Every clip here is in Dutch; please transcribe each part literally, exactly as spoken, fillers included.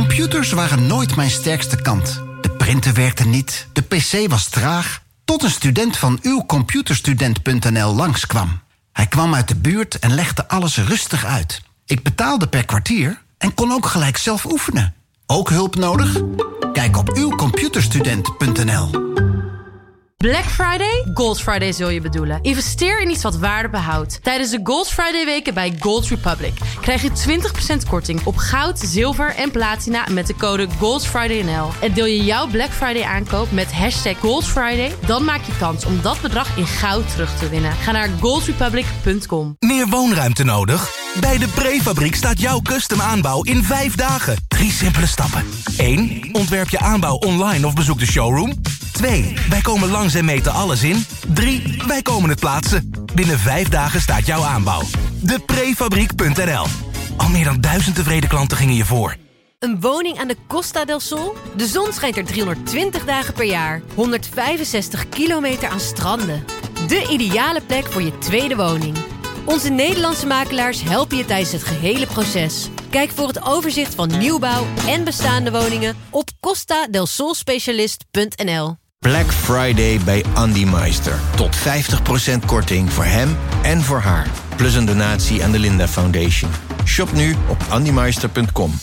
Computers waren nooit mijn sterkste kant. De printer werkte niet, de pc was traag... tot een student van uw computerstudent punt n l langskwam. Hij kwam uit de buurt en legde alles rustig uit. Ik betaalde per kwartier en kon ook gelijk zelf oefenen. Ook hulp nodig? Kijk op uw computerstudent punt n l. Black Friday? Gold Friday zul je bedoelen. Investeer in iets wat waarde behoudt. Tijdens de Gold Friday weken bij Gold Republic krijg je twintig procent korting op goud, zilver en platina met de code Gold Friday N L. En deel je jouw Black Friday aankoop met hashtag Gold Friday, dan maak je kans om dat bedrag in goud terug te winnen. Ga naar gold republic punt com. Meer woonruimte nodig? Bij de Prefabriek staat jouw custom aanbouw in vijf dagen. Drie simpele stappen. één. Ontwerp je aanbouw online of bezoek de showroom. twee. Wij komen langs en meten alles in. drie. Wij komen het plaatsen. Binnen vijf dagen staat jouw aanbouw. de prefabriek punt n l. Al meer dan duizend tevreden klanten gingen je voor. Een woning aan de Costa del Sol? De zon schijnt er driehonderdtwintig dagen per jaar. honderdvijfenzestig kilometer aan stranden. De ideale plek voor je tweede woning. Onze Nederlandse makelaars helpen je tijdens het gehele proces. Kijk voor het overzicht van nieuwbouw en bestaande woningen op costa del sol specialist punt n l. Black Friday bij Andy Meister. Tot vijftig procent korting voor hem en voor haar. Plus een donatie aan de Linda Foundation. Shop nu op andy meister punt com.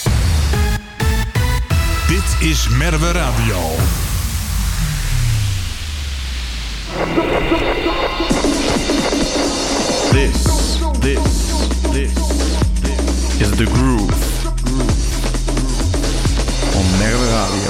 Dit is Merwe Radio. This, this, this, this is the groove on Merwe Radio.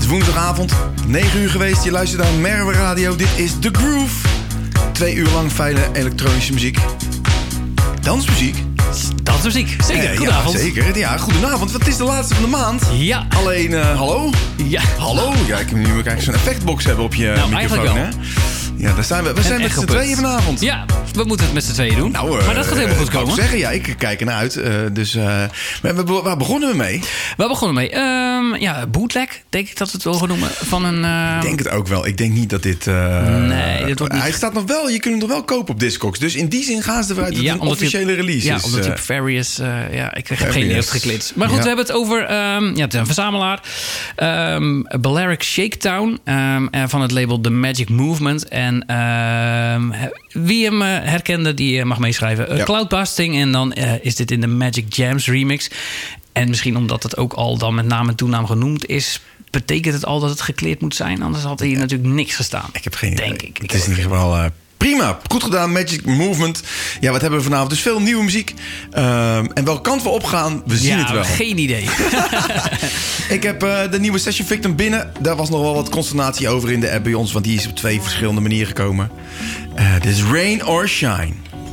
is woensdagavond, negen uur geweest. Je luistert naar Merwe Radio. Dit is The Groove. Twee uur lang fijne elektronische muziek. Dansmuziek. Dansmuziek, zeker. Eh, Goedenavond. Ja, zeker. Ja, goedenavond. Het is de laatste van de maand. Ja. Alleen, uh, hallo? Ja. Hallo? Ja, ik moet nu eigenlijk zo'n effectbox hebben op je nou, microfoon, hè? Ja, daar zijn we. We zijn met z'n tweeën vanavond. Ja, we moeten het met z'n tweeën doen. Nou, uh, maar dat gaat helemaal goed komen. Ik zeggen, ja, ik kijk ernaar uit. Uh, dus, uh, maar we, waar begonnen we mee? Waar begonnen we mee? Um, ja, bootleg, denk ik dat we het wel gaan noemen. Van een, uh... Ik denk het ook wel. Ik denk niet dat dit... Uh, nee, dit wordt niet... Hij staat nog wel, je kunt hem nog wel kopen op Discogs. Dus in die zin gaan ze eruit dat ja, het een officiële je, release ja, is. Ja, omdat hij op Various... Uh, ja, ik heb geen eerst geklit. Maar goed, ja. we hebben het over... Um, ja, het is een verzamelaar. Um, Balearic Shakedown. Um, van het label The Magic Movement. En... Uh, Um, wie hem uh, herkende, die uh, mag meeschrijven. Uh, ja. Cloudbusting en dan uh, is dit in de Magic Jams remix. En misschien omdat het ook al dan met naam en toenaam genoemd is... betekent het al dat het gekleerd moet zijn. Anders had hier ja. natuurlijk niks gestaan. Ik heb geen idee. Denk ik. Het is in ieder geval... Uh, prima, goed gedaan, Magic Movement. Ja, wat hebben we vanavond? Dus veel nieuwe muziek. Uh, en welke kant we opgaan, we zien ja, het wel. Geen idee. Ik heb uh, de nieuwe Session Victim binnen. Daar was nog wel wat consternatie over in de app bij ons... want die is op twee verschillende manieren gekomen. Uh, dit is Rain or Shine.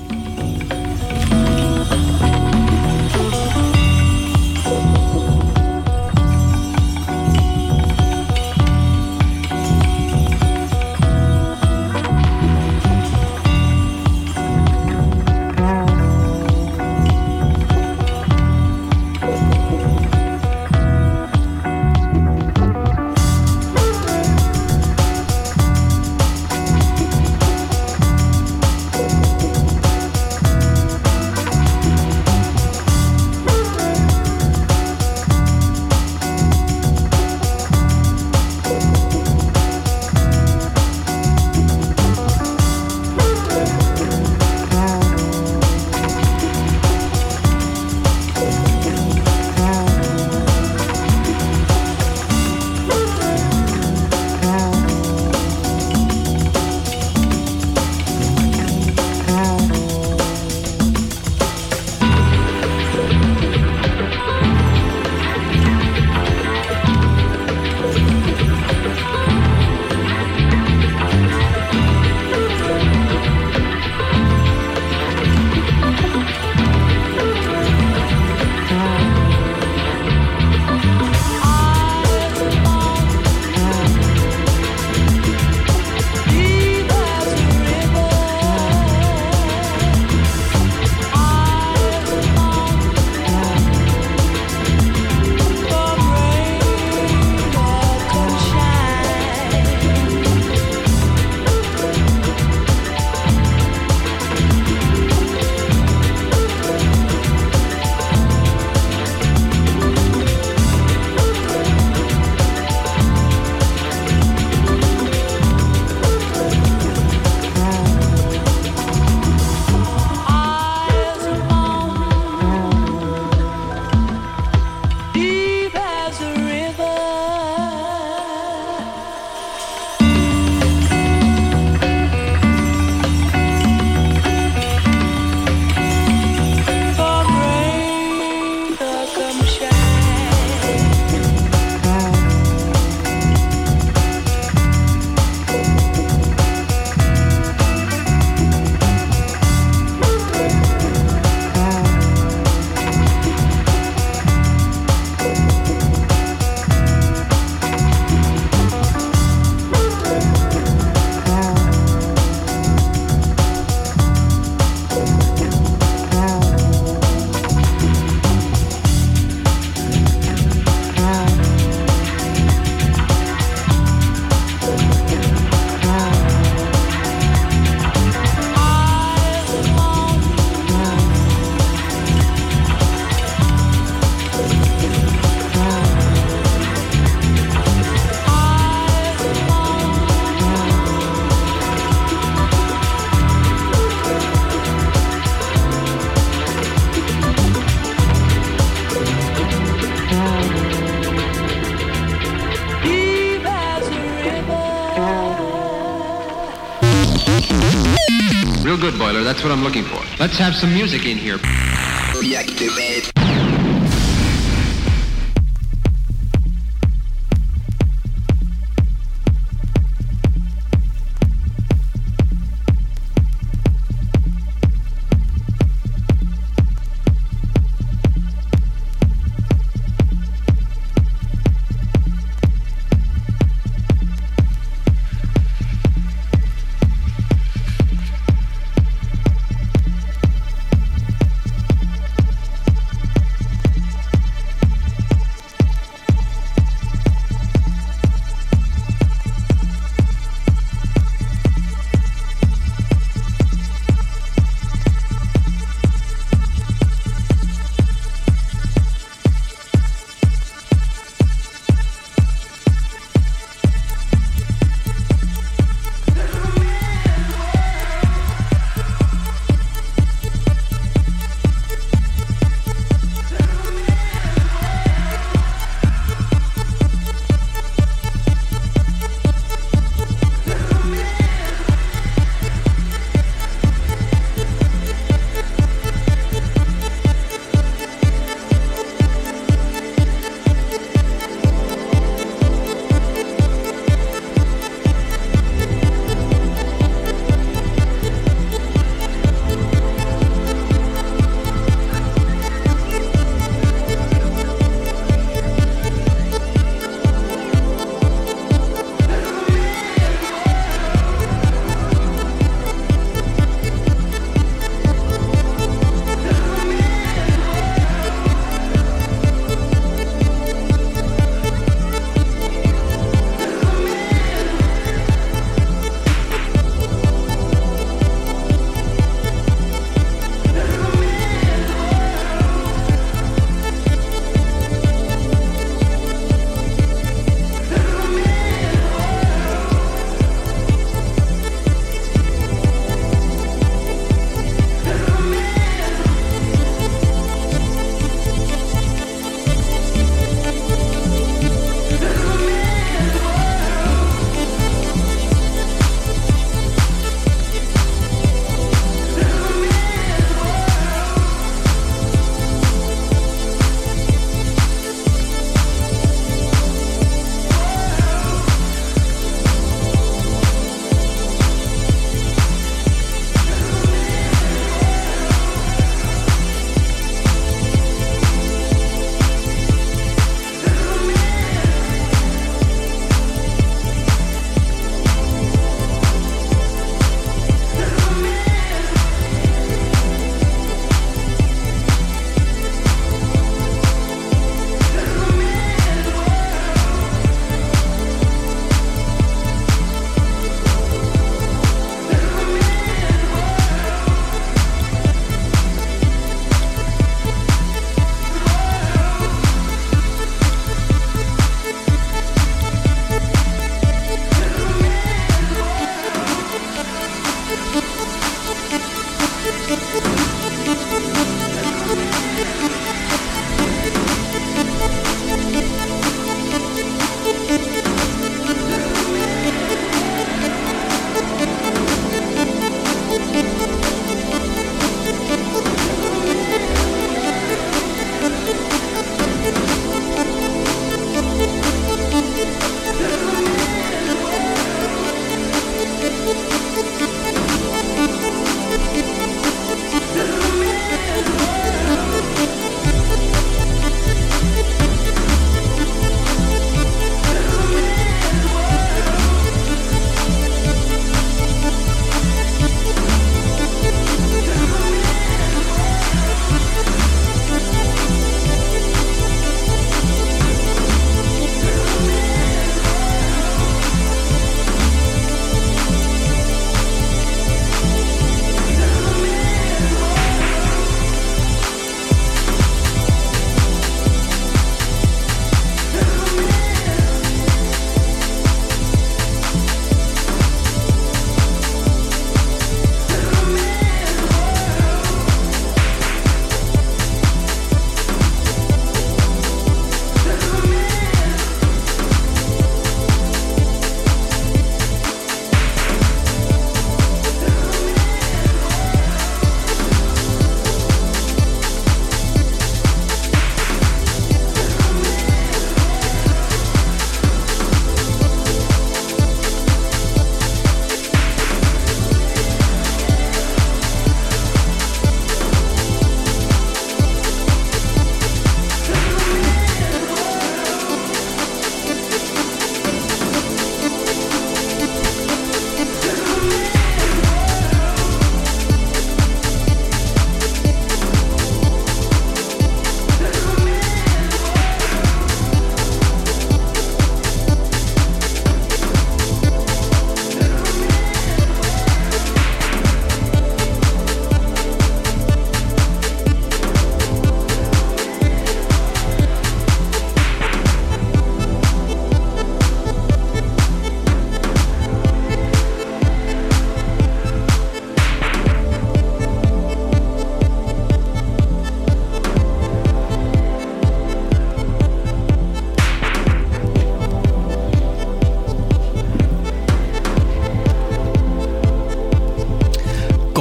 Real good, Boiler. That's what I'm looking for. Let's have some music in here. Reactivate.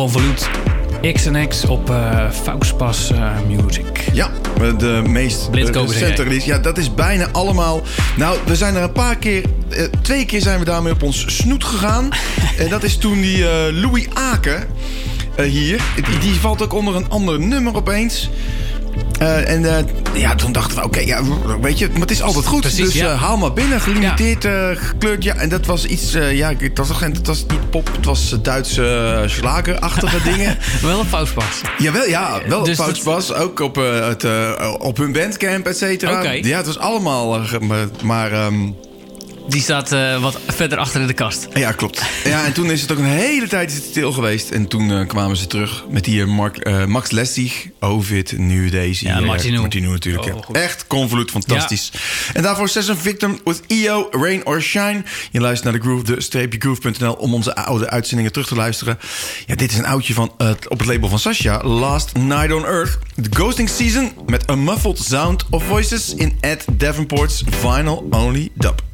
Convolute X en X op uh, Fauxpas uh, Music. Ja, de meest recente release. Ja, dat is bijna allemaal... Nou, we zijn er een paar keer... Uh, twee keer zijn we daarmee op ons snoet gegaan. En dat is toen die uh, Louis Aken uh, hier. Die, die valt ook onder een ander nummer opeens. Uh, en uh, ja, toen dachten we, oké, okay, ja, weet je, maar het is altijd goed. Precies, dus uh, ja. haal maar binnen, gelimiteerd, uh, gekleurd. Ja, en dat was iets, uh, ja, het was, het was niet pop, het was Duitse uh, schlagerachtige dingen. Wel een Fauxpas. Jawel, ja, wel dus een Fauxpas. Dat... Ook op, uh, het, uh, op hun bandcamp, et cetera. Okay. Ja, het was allemaal, uh, maar... Um, Die staat uh, wat verder achter in de kast. Ja, klopt. Ja, en toen is het ook een hele tijd stil geweest. En toen uh, kwamen ze terug met die Mark, uh, Max Lessig, Ovid, nu deze. Ja, Martinu. Martinu natuurlijk. Oh, ja. Echt Convolute, fantastisch. Ja. En daarvoor Session Victim with E O, Rain or Shine. Je luistert naar de Groove, de streepje groove punt n l om onze oude uitzendingen terug te luisteren. Ja, dit is een oudje van, uh, op het label van Sasha, Last Night on Earth. The Ghosting Season met a muffled sound of voices in Ed Davenport's Vinyl Only Dub.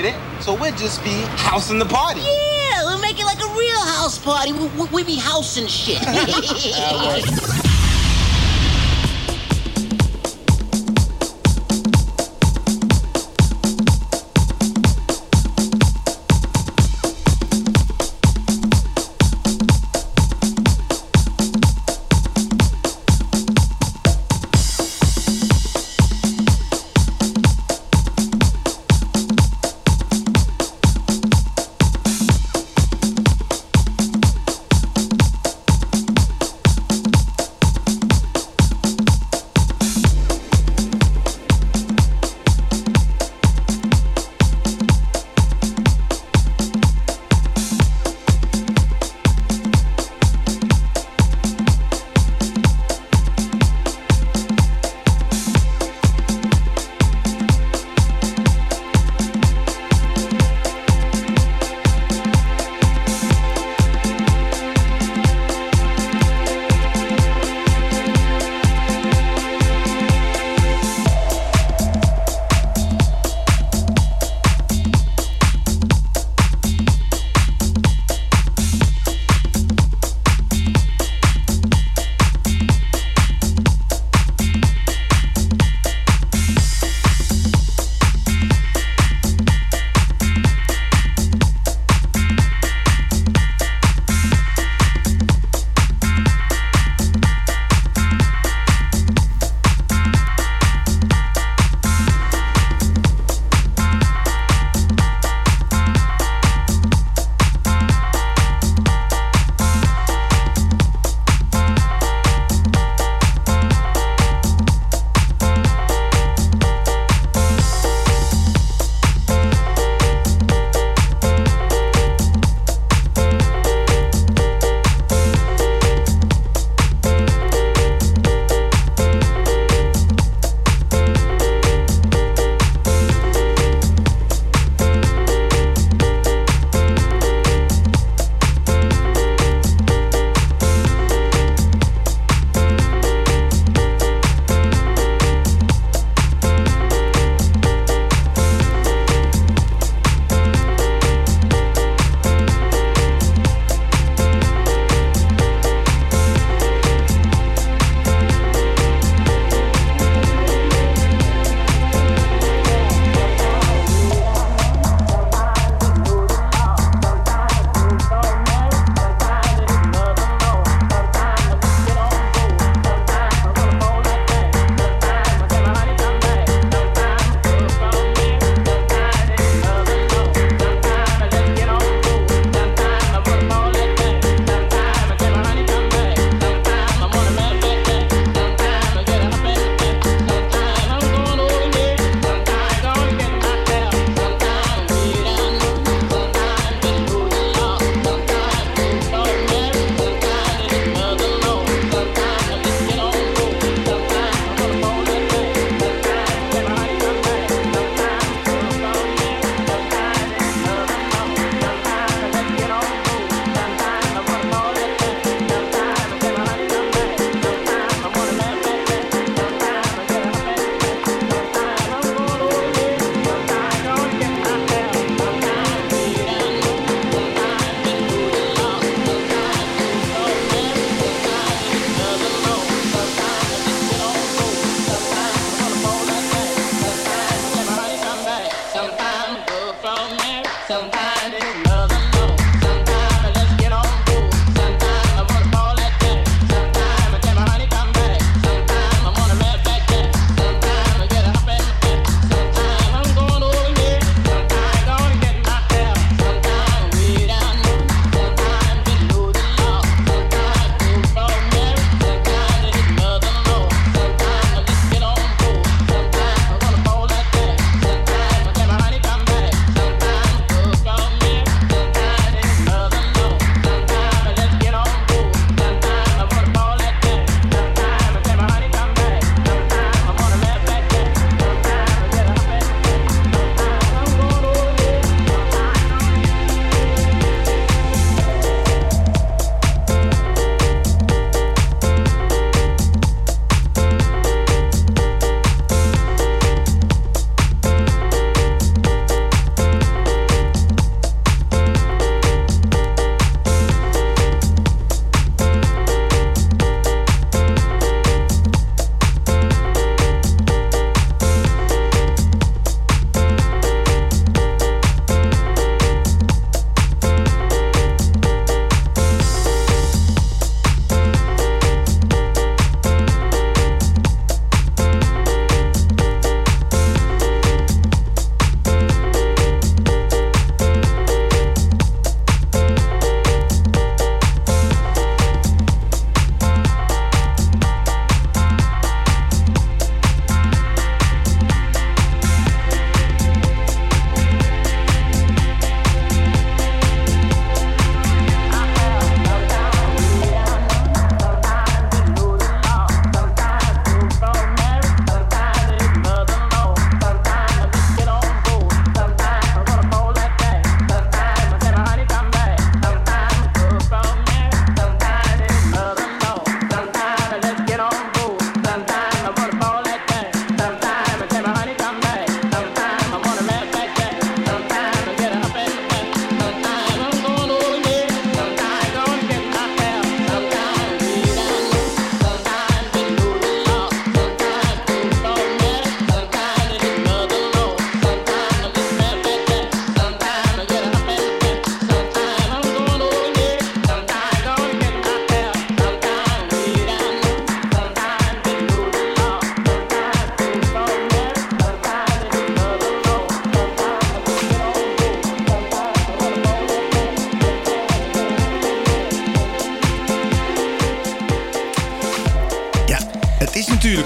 get it. So we'll just be housing the party. Yeah, we'll make it like a real house party. We, we, we be housing shit.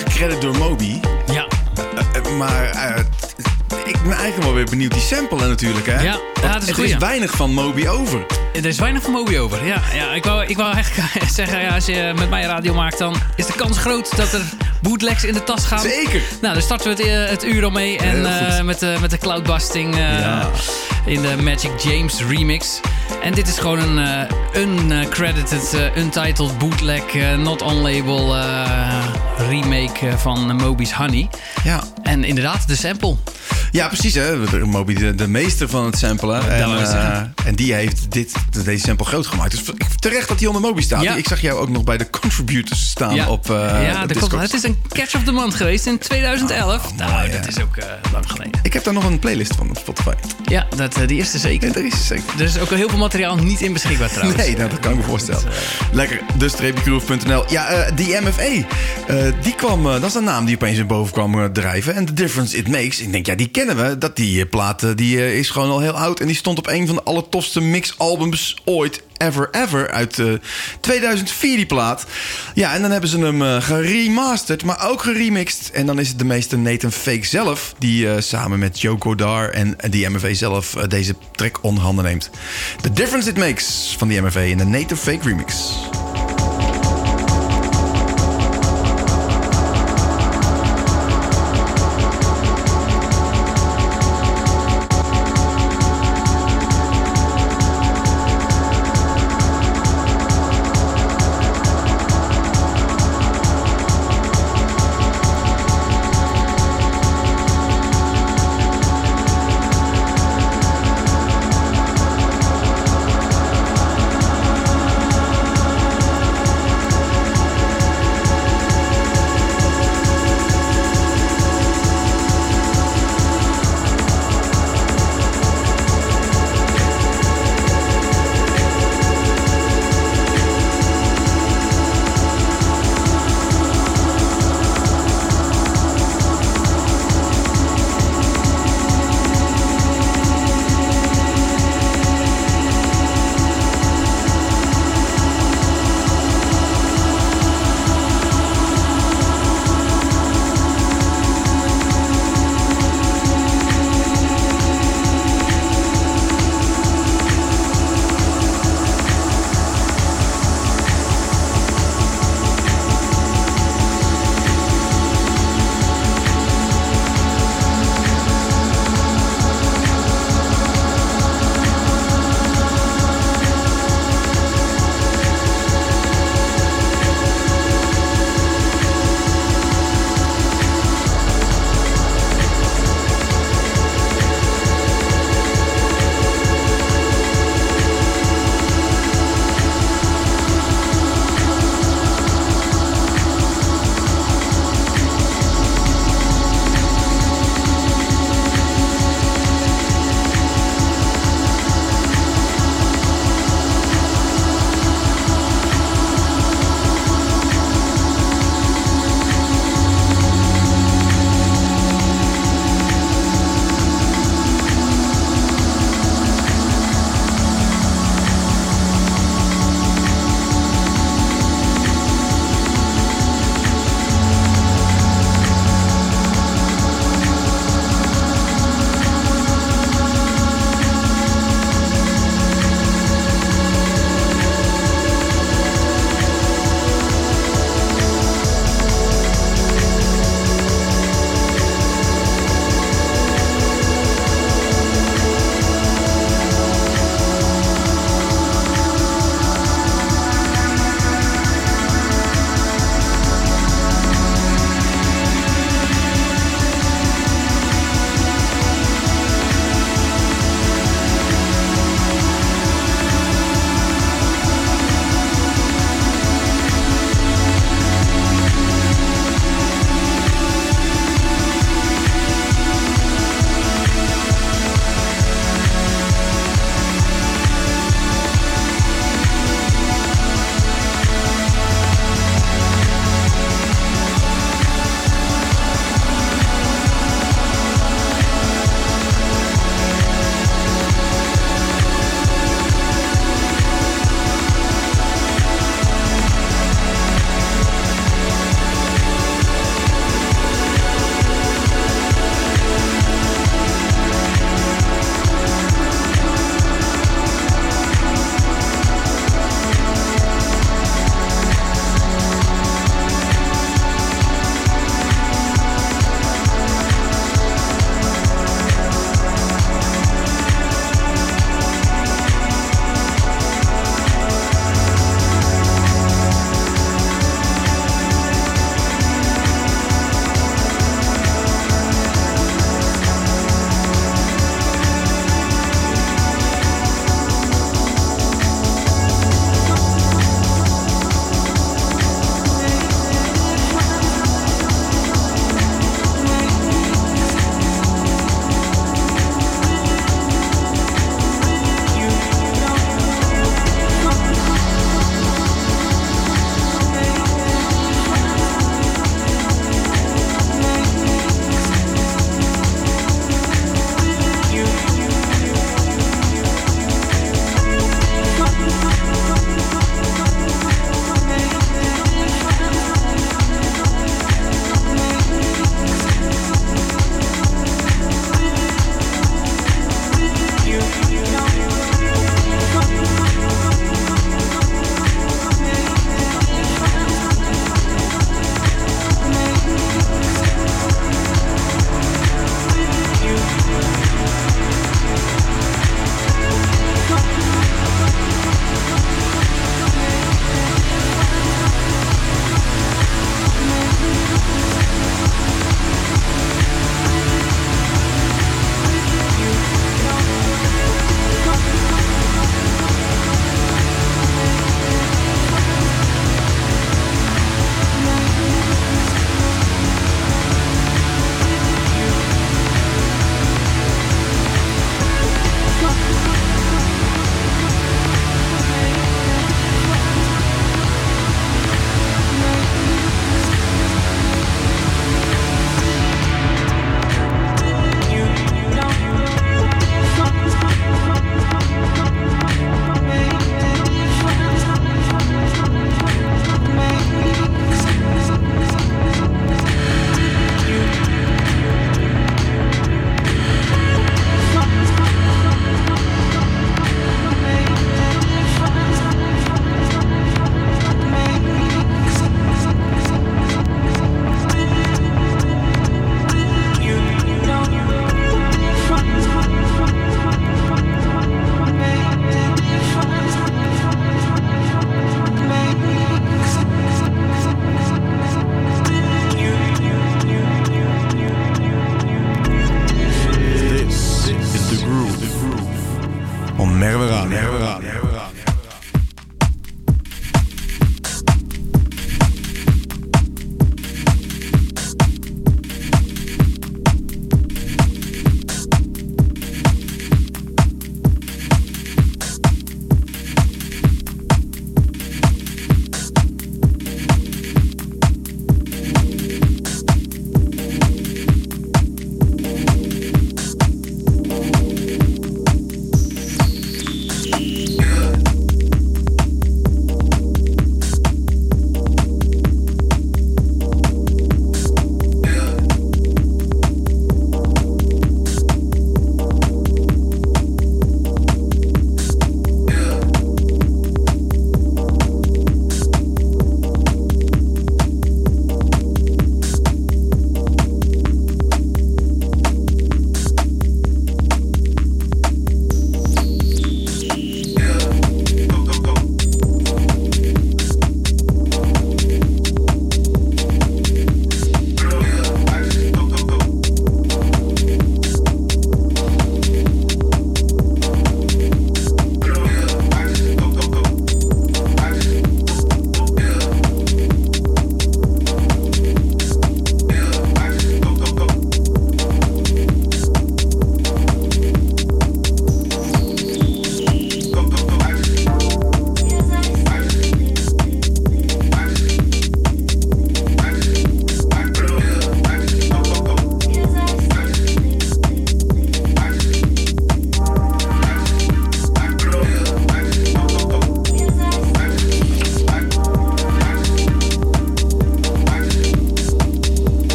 gecredit door Moby. Ja. Uh, maar uh, ik ben eigenlijk wel weer benieuwd die sample natuurlijk, hè? Ja, ja dat is er is weinig van Moby over. Er is weinig van Moby over, ja. ja ik, wou, ik wou eigenlijk zeggen, ja, als je met mij radio maakt... dan is de kans groot dat er bootlegs in de tas gaan. Zeker. Nou, daar starten we het, het uur al mee. En uh, met, de, met de cloudbusting uh, ja. in de Magic James remix. En dit is gewoon een uh, uncredited, uh, untitled bootleg, uh, not on label uh, remake uh, van Moby's Honey. Ja. En inderdaad, de sample. Ja, precies, hè. Moby, de, de meester van het samplen. En, uh, en die heeft dit, deze sample groot gemaakt. Dus terecht dat hij onder Moby staat. Ja. Ik zag jou ook nog bij de contributors staan ja. op uh, Ja, dat klopt. Het is een catch of the month geweest in tweeduizend elf. Oh, nou, ja. Dat is ook uh, lang geleden. Ik heb daar nog een playlist van op Spotify. Ja, dat, uh, die is er zeker. Ja, er is zeker. Er is ook heel veel materiaal niet in beschikbaar trouwens. Nee, nou, dat kan ik me voorstellen. Dat, uh... Lekker, de streepje groove punt n l. Ja, uh, die M F A, uh, die kwam, uh, dat is een naam die opeens in boven kwam uh, drijven. En The Difference It Makes, ik denk, ja, die kennen we. Dat die uh, plaat, uh, die uh, is gewoon al heel oud. En die stond op een van de allertofste mixalbums ooit. Ever Ever uit uh, tweeduizend vier die plaat. Ja, en dan hebben ze hem uh, geremasterd, maar ook geremixed. En dan is het de meester Nathan Fake zelf... die uh, samen met Joe Godard en die M F A zelf uh, deze track onder handen neemt. The Difference It Makes van die M F A in de Nathan Fake remix.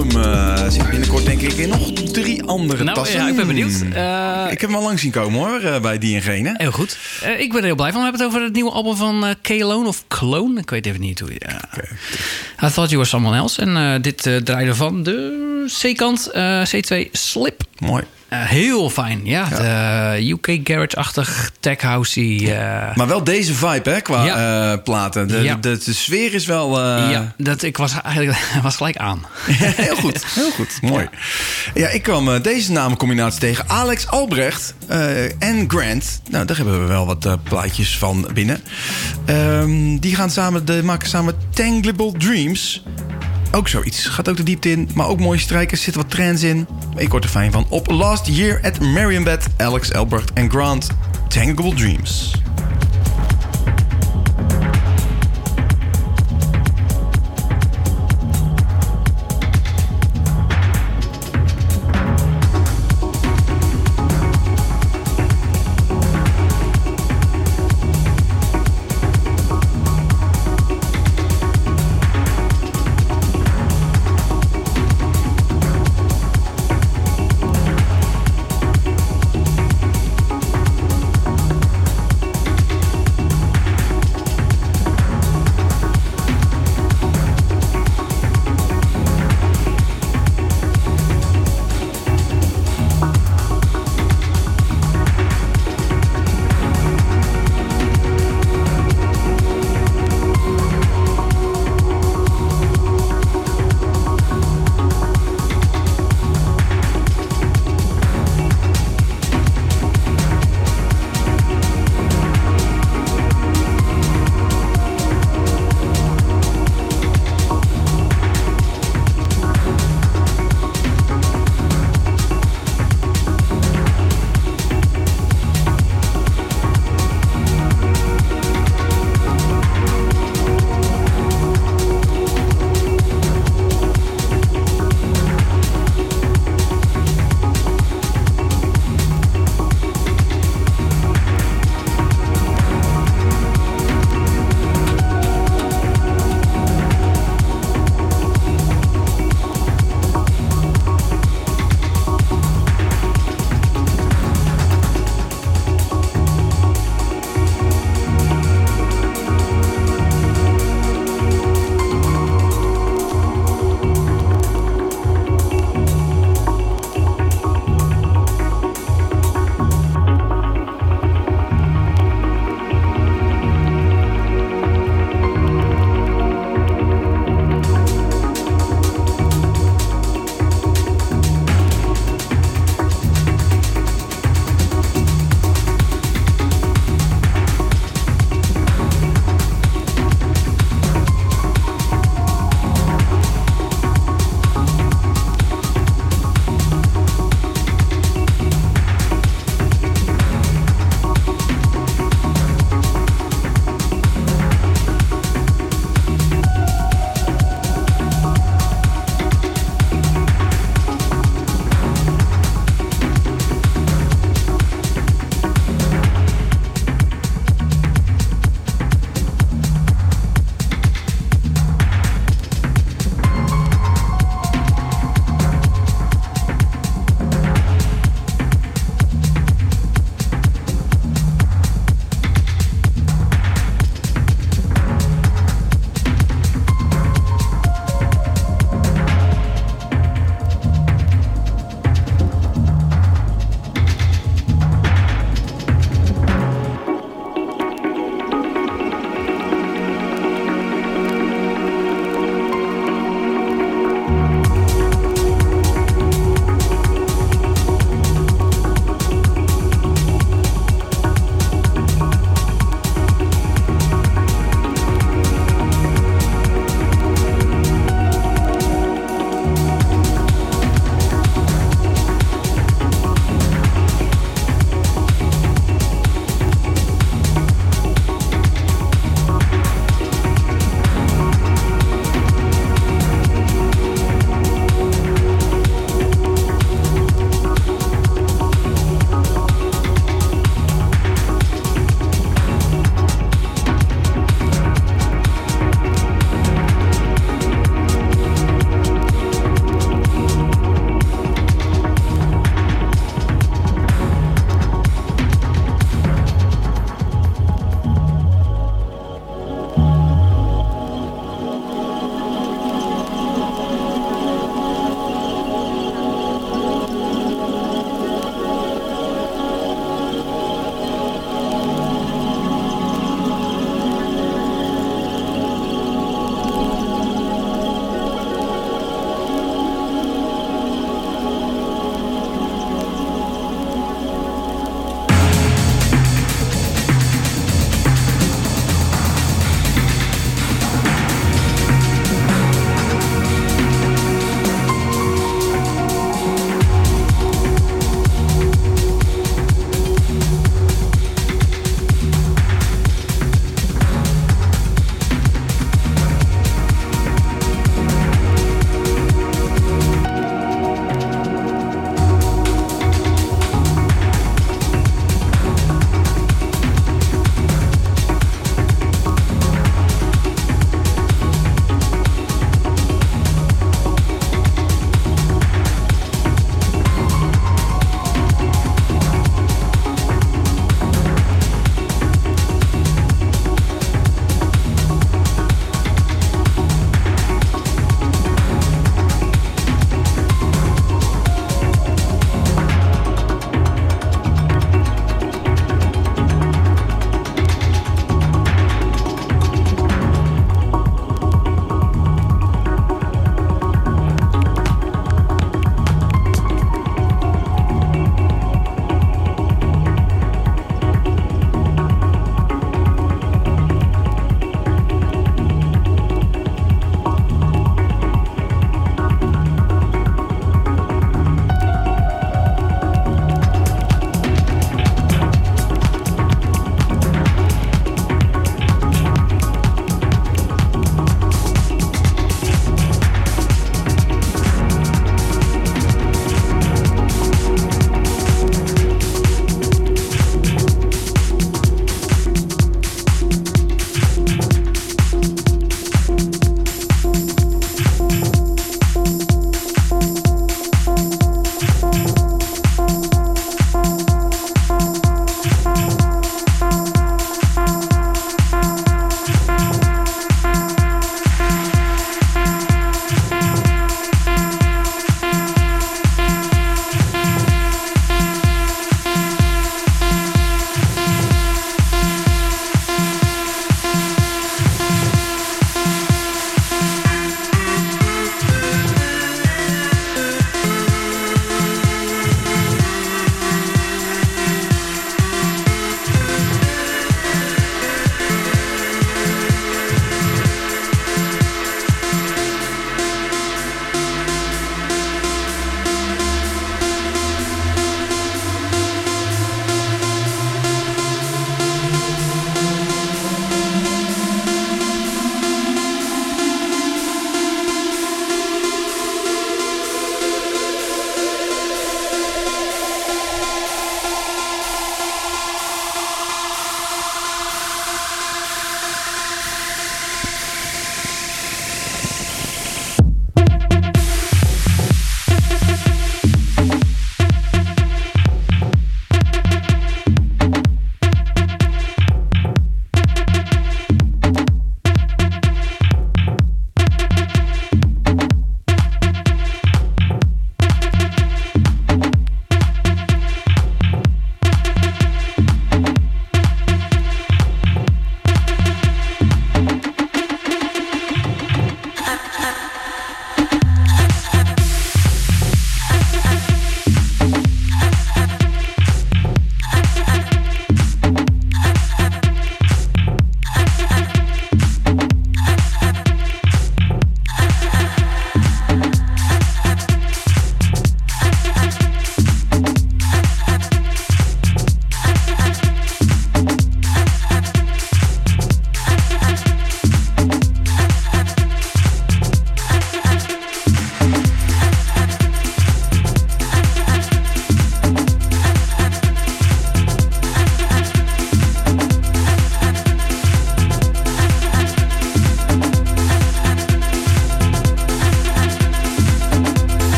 album uh, zit binnenkort denk ik in nog drie andere nou, tassen. Ja, ik ben benieuwd. Uh, ik heb hem al lang zien komen hoor, uh, bij die en gene. Heel goed. Uh, ik ben er heel blij van. We hebben het over het nieuwe album van uh, K-Lone of Clone. Ik weet even niet hoe je... Uh, okay. I Thought You Were Someone Else. En uh, dit uh, draaide van de C-kant uh, C twee Slip. Mooi. Uh, heel fijn, ja. ja. De U K Garage-achtig, tech-housey. Uh... Maar wel deze vibe, hè, qua ja. uh, platen. De, ja. de, de, de sfeer is wel... Uh... Ja, dat, ik was eigenlijk was gelijk aan. heel goed, heel goed. Mooi. Ja, ja ik kwam uh, deze namencombinatie tegen. Alex Albrecht uh, en Grant. Nou, daar hebben we wel wat uh, plaatjes van binnen. Um, die gaan samen, de, maken samen Tanglable Dreams... Ook zoiets. Gaat ook de diepte in. Maar ook mooie strijkers. Zitten wat trends in. Ik word er fijn van. Op Last Year at Marienbad. Alex Albrecht en Grant. Tanglable Dreams.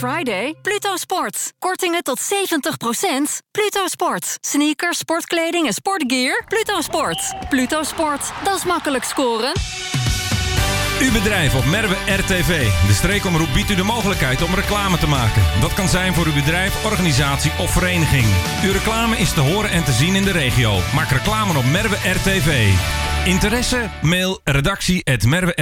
Friday? Pluto Sport. Kortingen tot zeventig procent. Pluto Sport. Sneakers, sportkleding en sportgear. Pluto Sport. Pluto Sport. Dat is makkelijk scoren. Uw bedrijf op Merwe R T V. De streekomroep biedt u de mogelijkheid om reclame te maken. Dat kan zijn voor uw bedrijf, organisatie of vereniging. Uw reclame is te horen en te zien in de regio. Maak reclame op Merwe R T V. Interesse? Mail redactie at merwe